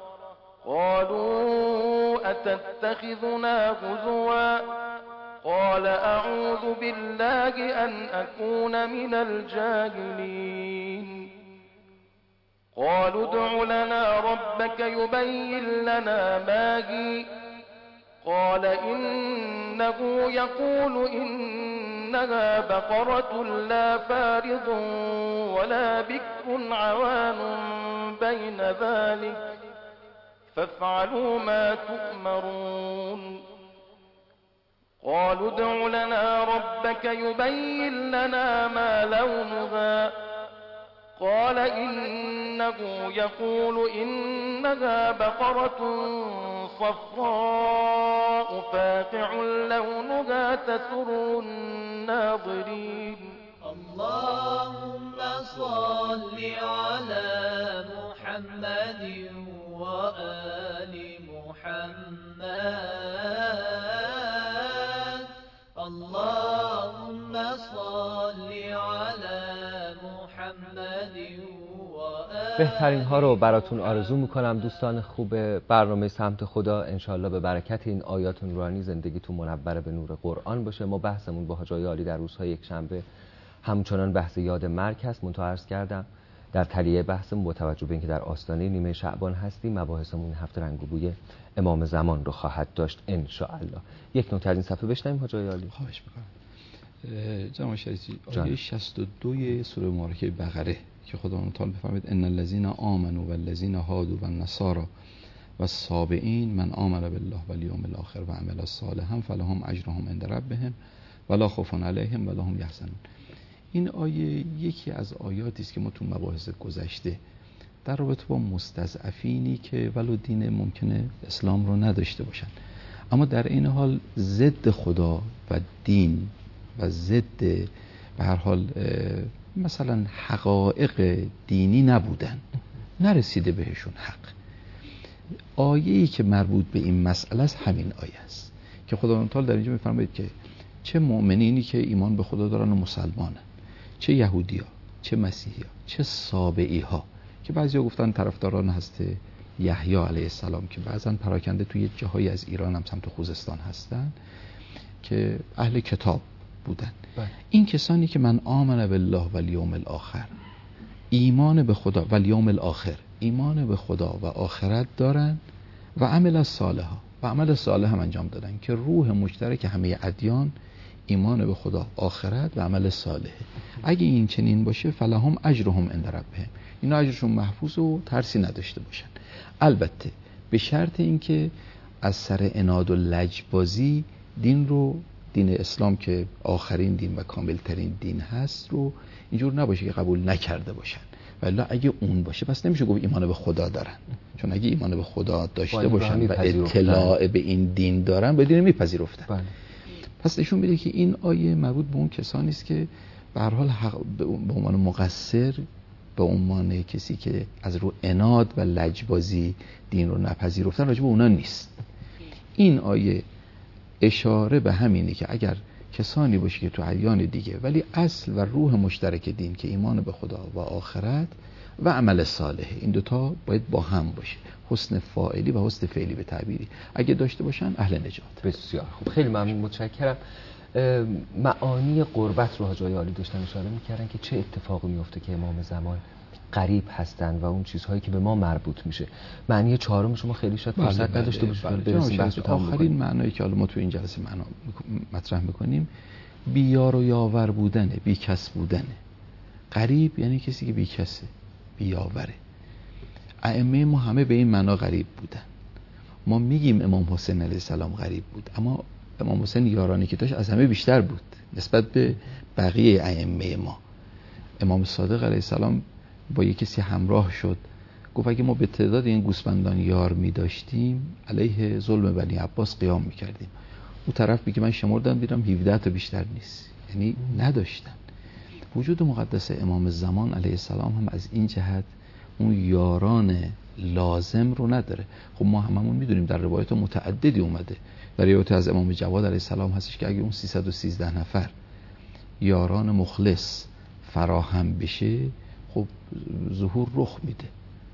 قالوا أتتخذنا هزوا قال أعوذ بالله أن أكون من الجاهلين. قالوا ادع لنا ربك يبين لنا ما هي قال إنه يقول إنها بقرة لا فارض ولا بكر عوان بين ذلك فافعلوا ما تؤمرون. قالوا ادع لنا ربك يبين لنا ما لونها قال إنه يقول إنها بقرة صفراء فاقع لونها تسر الناظرين. اللهم صل على محمد وآل محمد. الله بهترین ها رو براتون آرزو میکنم دوستان خوب برنامه سمت خدا. انشالله به برکت این آیات نورانی زندگیتون منور به نور قرآن باشه. ما بحثمون با حاج آقای عالی در روزهای یک شنبه همچنان بحث یاد مرگ هست. منتها عرض کردم در تلیه بحثمون با توجه به اینکه در آستانه نیمه شعبان هستیم، مباحثمون هفته رنگ و بوی امام زمان رو خواهد داشت انشاءالله. یک نکته از این صفحه بشنویم حاج آقای عالی. خواهش میکنم. جناب شریفی، آیه شصت و دو سوره مبارکه بقره که خداوند تعالی بفرماید ان الذين آمنوا والذين هادوا والنصارى والصابئين من آمن بالله والیوم الاخر و عمل صالحا فلهم اجرهم عند ربهم ولا خوف علیهم ولا هم یحزنون. این آیه یکی از آیاتی است که ما تو مباحث گذشته در رابطه با مستضعفینی که ولو دین ممکنه اسلام رو نداشته باشن اما در این حال ضد خدا و دین و ضد به هر حال مثلا حقایق دینی نبودن، نرسیده بهشون حق. آیه‌ای که مربوط به این مسئله است همین آیه است که خداوند تعالی در اینجا می‌فرماید که چه مؤمنینی که ایمان به خدا دارن و مسلمانن، چه یهودی‌ها، چه مسیحی‌ها، چه سابئی‌ها که بعضیا گفتن طرفداران هست یحیی علیه السلام که بعضاً پراکنده توی جاهای از ایران هم سمت خوزستان هستن که اهل کتاب بودن. بله. این کسانی که من آمن بالله و الیوم الاخر، ایمان به خدا و الیوم الاخر، ایمان به خدا و آخرت دارن و عمل صالحا و عمل صالح هم انجام دادن که روح مشترک همه ادیان ایمان به خدا، آخرت و عمل صالح. اگه این چنین باشه فلهم اجرهم عند ربهم، اینا اجرشون محفوظ و ترسی نداشته باشن. البته به شرط اینکه از سر عناد و لجبازی دین رو، دین اسلام که آخرین دین و کاملترین دین هست رو اینجور نباشه که قبول نکرده باشن. ولی اگه اون باشه پس نمیشه گفت ایمان به خدا دارن، چون اگه ایمان به خدا داشته باشن و اطلاع به این دین دارن به دین میپذیرفتن. بله. پس نشون میده که این آیه مربوط به اون کسانی است که به هر حال به عنوان مقصر، به عنوان کسی که از رو عناد و لجبازی دین رو نپذیرفتن، راجع به اونا نیست. این آیه اشاره به همینه که اگر کسانی باشه که تو ادیان دیگه ولی اصل و روح مشترک دین که ایمان به خدا و آخرت و عمل صالح، این دوتا باید با هم باشه، حسن فاعلی و حسن فعلی به تعبیری، اگه داشته باشن اهل نجات. بسیار خوب، خیلی ممنون، متشکرم. معانی قربت رو حاج آقای عالی داشتن اشاره می‌کردن که چه اتفاقی میفته که امام زمان قریب هستن و اون چیزهایی که به ما مربوط میشه. معنی چهارم شما خیلی شاید فرصت نداشته باشید برسیم بحث آخرین معنایی که حالا ما تو این جلسه معنا مطرح می‌کنیم بیار و یاور بودنه، بی کس بودنه. قریب یعنی کسی که بی کسه، بی یاوره. ائمه ما همه به این معنا غریب بودن. ما میگیم امام حسین علیه السلام غریب بود، اما امام حسین یارانی که داشت از همه بیشتر بود نسبت به بقیه ائمه ما. امام صادق علیه السلام با یک کسی همراه شد، گفت اگه ما به تعداد این گوسفندان یار می داشتیم علیه ظلم بنی عباس قیام می کردیم. اون طرف میگه من شمردم دیدم هفده تا بیشتر نیست، یعنی نداشتن. وجود مقدس امام زمان علیه السلام هم از این جهت اون یاران لازم رو نداره. خب ما هممون میدونیم در روایات متعددی اومده، در روایت از امام جواد علیه السلام هستش که اگه اون سیصد و سیزده نفر یاران مخلص فراهم بشه خب ظهور رخ میده.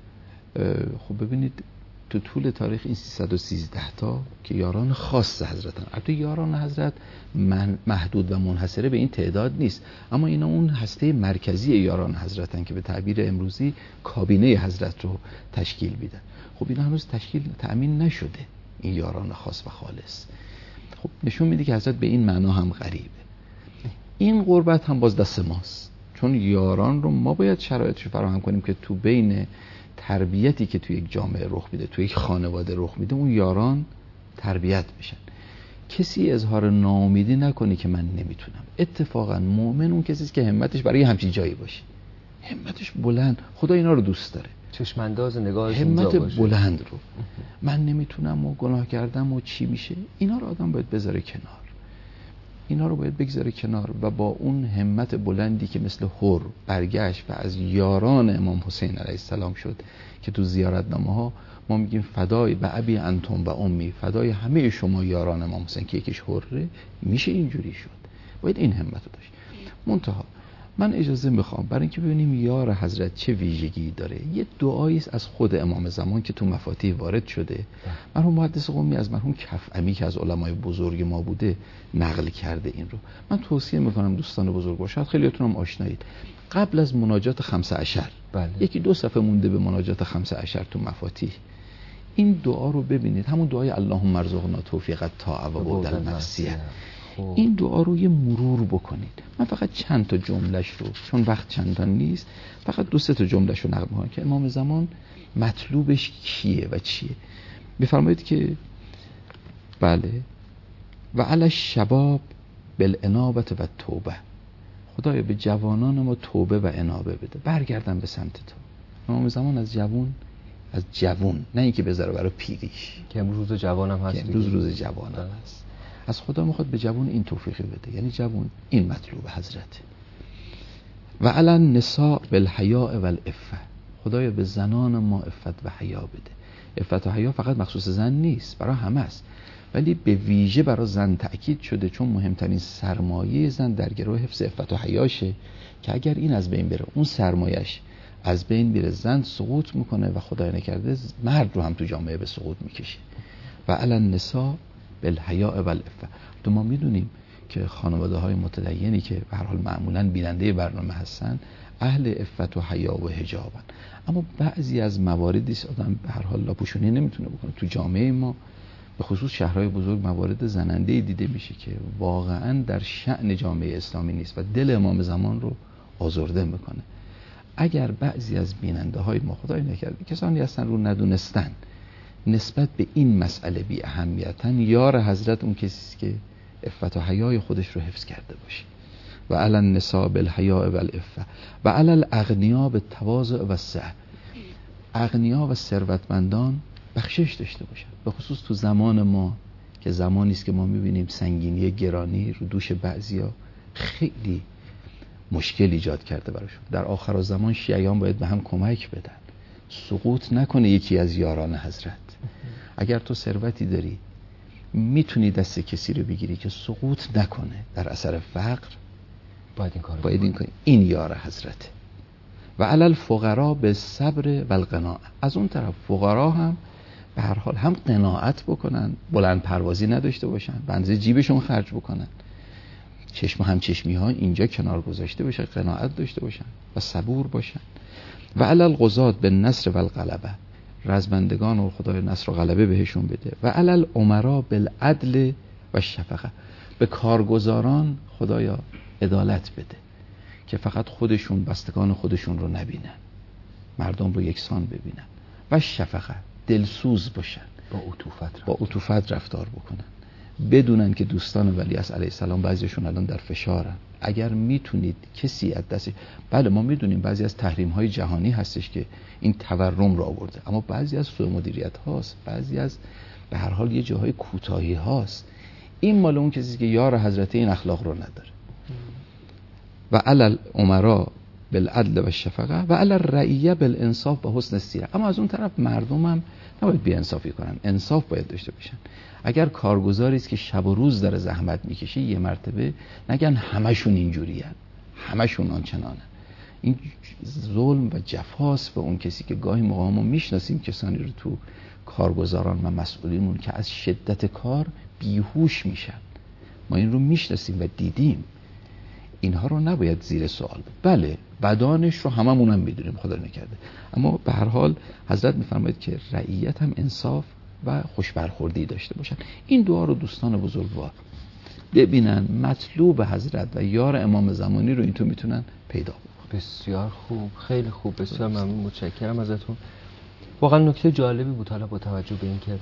خب ببینید تو طول تاریخ این سیصد و سیزده تا که یاران خاص حضرتن، البته یاران حضرت محدود و منحصره به این تعداد نیست، اما اینا اون هسته مرکزی یاران حضرتن که به تعبیر امروزی کابینه حضرت رو تشکیل میدن. خب اینا هنوز تشکیل تأمین نشده، این یاران خاص و خالص. خب نشون میده که حضرت به این معنا هم غریبه. این قربت هم باز دست ماست، چون یاران رو ما باید شرایطش فراهم کنیم که تو بین تربیتی که تو یک جامعه رخ میده، تو یک خانواده رخ میده، اون یاران تربیت بشن. کسی اظهار ناامیدی نکنه که من نمیتونم. اتفاقا مؤمن اون کسی است که همتش برای همچین جایی باشه، همتش بلند، خدا اینا رو دوست داره، چشمانداز نگاهش اینجا باشه، همت بلند رو. من نمیتونم و گناه کردم و چی میشه، اینا رو آدم باید بذاره کنار، اینا رو باید بگذاره کنار و با اون همت بلندی که مثل حر برگشت و از یاران امام حسین علیه السلام شد که تو زیارتنامه ها ما میگیم فدای به ابی انتم و امی، فدای همه شما یاران امام حسین که یکیش حره، میشه اینجوری شد. باید این همت رو داشت. منتها من اجازه میخوام برای اینکه ببینیم یار حضرت چه ویژگی داره، یه دعایی است از خود امام زمان که تو مفاتیح وارد شده. مرحوم محدث قمی از مرحوم کفعمی که از علمای بزرگ ما بوده نقل کرده این رو. من توصیه میکنم دوستان بزرگوار، شاید خیلیاتون هم آشنایید، قبل از مناجات خمسه عشر بله. یکی دو صفحه مونده به مناجات خمسه عشر تو مفاتیح، این دعا رو ببینید، همون دعای اللهم ارزقنا توفیق الطاعه و بعد المعصیه. این دعا رو یه مرور بکنید. من فقط چند تا جملهش رو، چون وقت چندان نیست، فقط دو سه تا جملهش رو نقل می‌کنم که امام زمان مطلوبش کیه و چیه. بفرمایید که بله و علی الشباب بالانابه و توبه، خدایا به جوانان ما توبه و انابه بده، برگردن به سمت تو. امام زمان از جوان، از جوان، نه اینکه بذاره برای پیریش که امروز روز جوانم هست، که امروز روز جوانم هست، از خدا میخواد به جوان این توفیقی بده، یعنی جوان این مطلوب حضرت. و علی النساء بالحیاء والعفه، خدایا به زنان ما عفت و حیا بده. عفت و حیا فقط مخصوص زن نیست، برای همه است، ولی به ویژه برای زن تأکید شده، چون مهمترین سرمایه زن در گروه حفظ عفت و حیاشه که اگر این از بین بره، اون سرمایش از بین میره، زن سقوط میکنه و خدای نکرده مرد رو هم تو جامعه به سقوط میکشه. و علی النساء بالحیاء والعفه. تو ما میدونیم که خانواده های متدینی که به هر حال معمولا بیننده برنامه هستن اهل عفت و حیا و حجابن، اما بعضی از مواردی است آدم به هر حال لاپوشونی نمیتونه بکنه. تو جامعه ما به خصوص شهرهای بزرگ موارد زننده دیده میشه که واقعا در شأن جامعه اسلامی نیست و دل امام زمان رو آزرده میکنه. اگر بعضی از بیننده های ما خدای نکرده کسانی هستن رو ندونستن نسبت به این مسئله بی اهمیتن، یار حضرت اون کسی که عفت و حیای خودش رو حفظ کرده باشه. و علی النساء بالحیاء والعفه و علی الاغنیاء بالتواضع والسعه، اغنیا و ثروتمندان بخشش داشته باشن، به خصوص تو زمان ما که زمانی است که ما میبینیم سنگینی گرانی رو دوش بعضیا خیلی مشکل ایجاد کرده براشون. در آخر زمان شیعیان باید به هم کمک بدن، سقوط نکنه یکی از یاران حضرت. اگر تو ثروتی داری میتونی دست کسی رو بگیری که سقوط نکنه در اثر فقر، باید این کارو باید این کنی. این یار حضرت. و علی الفقراء بالصبر والقناعه، از اون طرف فقرا هم به هر حال هم قناعت بکنن، بلند پروازی نداشته باشن، به اندازه جیبشون خرج بکنن، چشم هم چشمی ها اینجا کنار گذاشته بشه، قناعت داشته باشن و صبور باشن. و علی القضاة بالنصر والغلبه، رزمندگان و خدای نصر و غلبه بهشون بده. و علی الامراء بالعدل و شفقه، به کارگزاران خدایا عدالت بده که فقط خودشون بستگان خودشون رو نبینن، مردم رو یکسان ببینن. و شفقه، دلسوز باشن، با عطوفت با عطوفت رفتار بکنن، بدونن که دوستان ولیعصر علیه السلام بعضیشون الان در فشارن. اگر میتونید کسی از دست، بله ما میدونیم بعضی از تحریم های جهانی هستش که این تورم رو آورده، اما بعضی از سوء مدیریت هاست، بعضی از به هر حال یه جاهای کوتاهی هاست. این مال اون کسی که یار حضرت این اخلاق رو نداره. و علی الامراء بالعدل و الشفقه و علی الرعیه بالانصاف و حسن السیره. اما از اون طرف مردم هم نباید بی انصافی کنن، انصاف باید داشته باشن. اگر کارگزاری است که شب و روز داره زحمت میکشه، یه مرتبه نگن همشون اینجورین، همشون آنچنانن. این ظلم و جفاست به اون کسی که گاهی موقع ما میشناسیم کسانی رو تو کارگزاران و مسئولینمون که از شدت کار بیهوش میشن. ما این رو میشناسیم و دیدیم. اینها رو نباید زیر سوال بود. بله بدانش رو هممون هم میدونیم، خدا نکرده، اما به هر حال حضرت میفرماید که رعیت هم انصاف و خوش برخوردی داشته باشن. این دعا رو دوستان بزرگوار ببینن، مطلوب حضرت و یار امام زمانی رو اینطور میتونن پیدا بکنن. بسیار خوب، خیلی خوب، بسیار ممنون، متشکرم ازتون. واقعا نکته جالبی بود، حالا با توجه به اینکه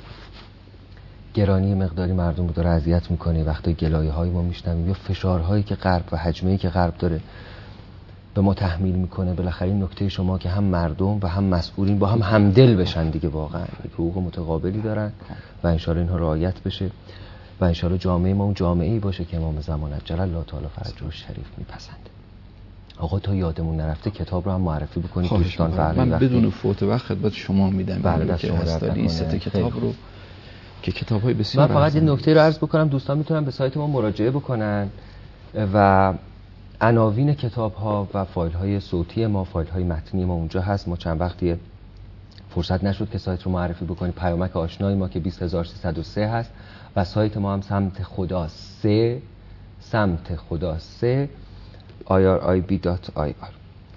گرانی مقداری مردم رو داره اذیت میکنه، وقتی گلایه‌های ما میشنویم یا فشارهایی که غرب و حجمه‌ای که غرب داره به ما تحمیل میکنه، بالاخره این نکته شما که هم مردم و هم مسئولین با هم همدل بشن دیگه، واقعا حقوق متقابلی دارن و ان شاءالله اینها رعایت بشه و ان شاءالله جامعه ما اون جامعه‌ای باشه که امام زمان عجل الله تعالی فرجه شریف میپسنده. آقا تا یادمون نرفته کتاب رو هم معرفی بکنید دوستان. من بدون فوت وقت خدمت شما میدم. بله دست شما درد نکنه. این سه کتاب رو که کتاب‌های بسیار، من فقط یه نکته رو عرض بکنم، دوستان میتونن به سایت ما مراجعه بکنن و عناوین کتاب ها و فایل های صوتی ما، فایل های متنی ما اونجا هست. ما چند وقتی فرصت نشد که سایت رو معرفی بکنیم. پیامک آشنای ما که بیست هزار و سیصد و سه هست و سایت ما هم سمت خدا سه سمت خدا سه آی آر آی بی دات آی آر.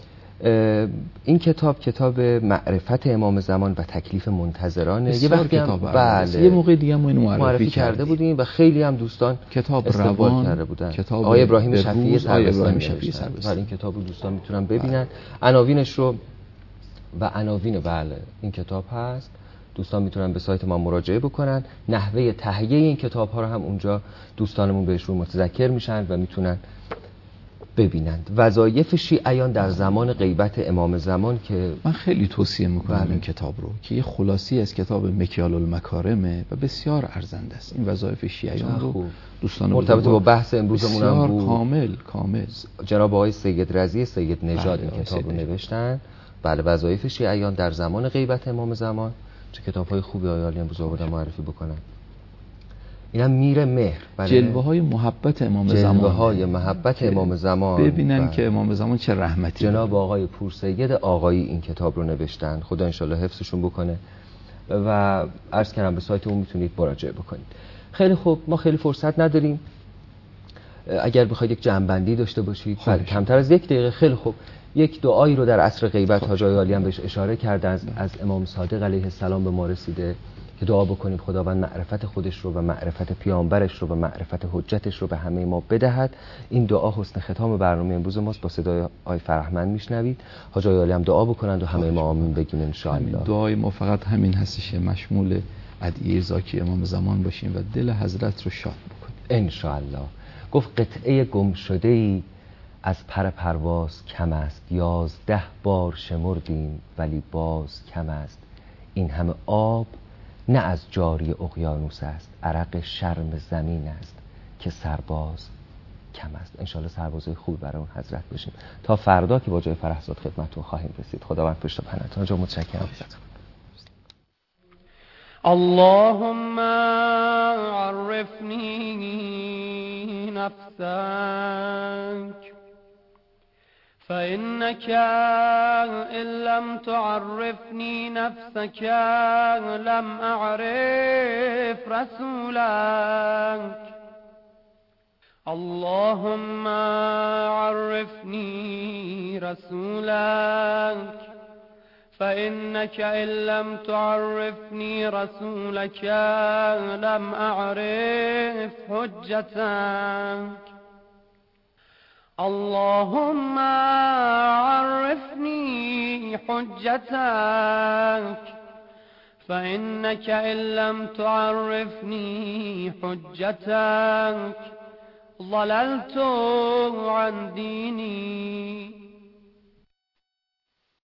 این کتاب کتاب معرفت امام زمان و تکلیف منتظرانه. یه وقتی هم بله یه موقع دیگه ما اینو معرفی, معرفی کرده بودیم و خیلی هم دوستان کتاب روان کرده بودن. کتاب آقای ابراهیم شفیعی سربستانی و این کتاب رو دوستان میتونن ببینن. عناوینش رو و عناوین بله این کتاب هست، دوستان میتونن به سایت ما مراجعه بکنن. نحوه تهیه این کتاب ها رو هم اونجا دوستانمون بهشون متذکر میشن و میتونن ببینند. وظایف شیعیان در زمان غیبت امام زمان که من خیلی توصیه میکنم بله. این کتاب رو که یه خلاصی از کتاب مکیال المکارمه و بسیار ارزنده است. این وظایف شیعیان رو دوستان مرتبط با بحث امروزمون هم بود. کامل کامل جناب آقای سید رضی سید نژاد بله. این کتاب رو نوشتن. بله وظایف شیعیان در زمان غیبت امام زمان. چه کتاب‌های خوبی آیالی امروز آوردن معرفی بکنن. اینم میر مهر جلوه های محبت امام زمان، جلوه های محبت امام زمان ببینن که امام زمان چه رحمتی. جناب آقای پورسید آقایی این کتاب رو نوشتن، خدا انشالله حفظشون بکنه و عرض کردم به سایت اون میتونید مراجعه بکنید. خیلی خوب، ما خیلی فرصت نداریم، اگر بخواید یک جمع‌بندی داشته باشید بله کمتر از یک دقیقه. خیلی خوب، یک دعایی رو در عصر غیبت حاج آقای عالی هم بهش اشاره کرده از, از امام صادق علیه السلام به ما رسیده که دعا بکنیم خداوند معرفت خودش رو و معرفت پیامبرش رو و معرفت حجتش رو به همه ما بدهد. این دعا حسن ختام برنامه امروز ماست. با صدای آقای فرهمند میشنوید. حاج آقای عالی هم دعا بکنند و همه ما آمین بگیم ان شاء الله. دعای ما فقط همین هستش، مشمول ادعیه زاکی امام زمان باشیم و دل حضرت رو شاد بکنیم ان شاء الله. گفت قطعه گم شده ای از پر پرواز کم است، یازده بار شمردیم ولی باز کم است. این همه آب نه از جاری اقیانوس است، عرق شرم زمین است که سرباز کم است. انشالله سربازای خوب برای اون حضرت بشیم تا فردا که با جای فرحزاد خدمتتون خواهیم رسید. خداوند پشت و پناهتون. جا متشکرم. اللهم عرفني نفسك فإنك إن لم تعرفني نفسك لم أعرف رسولك. اللهم عرفني رسولك فإنك إن لم تعرفني رسولك لم أعرف حجتك. اللهم عرفني حجتك فإنك إن لم تعرفني حجتك ضللت عن ديني.